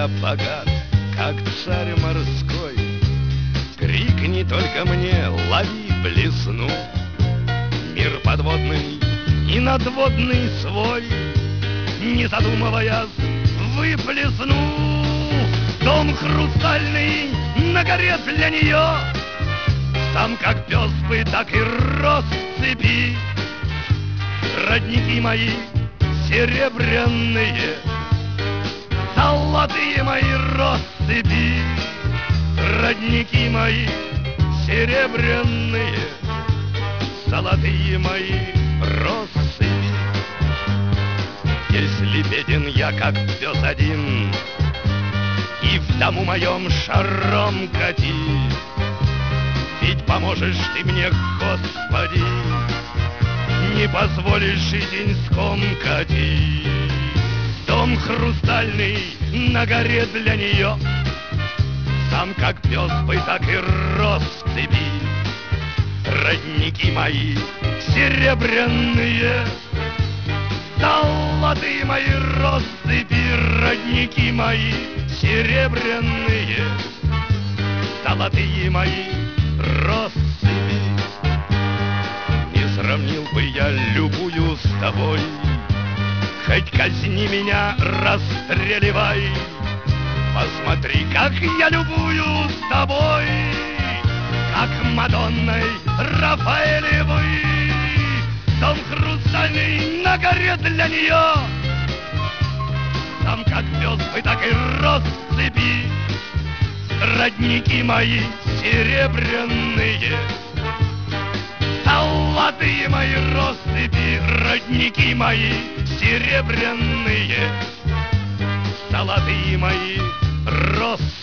я богат, как царь морской. Крикни только мне, лови блесну. Мир подводный и надводный свой, не задумываясь, выплесну. Дом хрустальный на горе для нее, сам как пес бы, так и россыпи. Родники мои серебряные, золотые мои россыпи. Родники мои серебряные, золотые мои россыпи. Если беден я, как пес один, и в дому моем шаром кати, ведь поможешь ты мне, Господи, не позволишь жизнь скомкати. Дом хрустальный на горе для нее, сам как пес бы, так и россыпи. Родники мои серебряные, золотые мои россыпи. Родники мои серебряные, золотые мои россыпи. Не сравнил бы я любую с тобой, хоть казни меня, расстреливай. Посмотри, как я любую с тобой, как Мадонной Рафаэлевой. Дом хрустальный на горе для нее, сам как пес бы, так и россыпи. Родники мои серебряные, золотые мои россыпи. Родники мои серебряные, золотые мои россыпи.